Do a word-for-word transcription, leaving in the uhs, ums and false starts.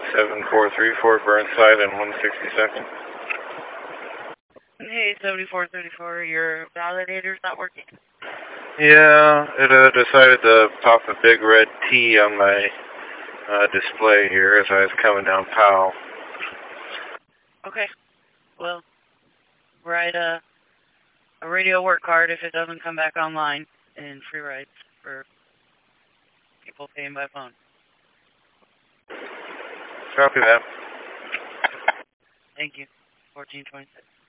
seven four three four Burnside and one sixty-second. Hey, seventy-four thirty-four, your validator's not working. Yeah, it uh, decided to pop a big red T on my uh, display here as I was coming down Powell. Okay. Well, write a, a radio work card if it doesn't come back online, and free rides for people paying by phone. Copy that. Thank you. fourteen twenty-six.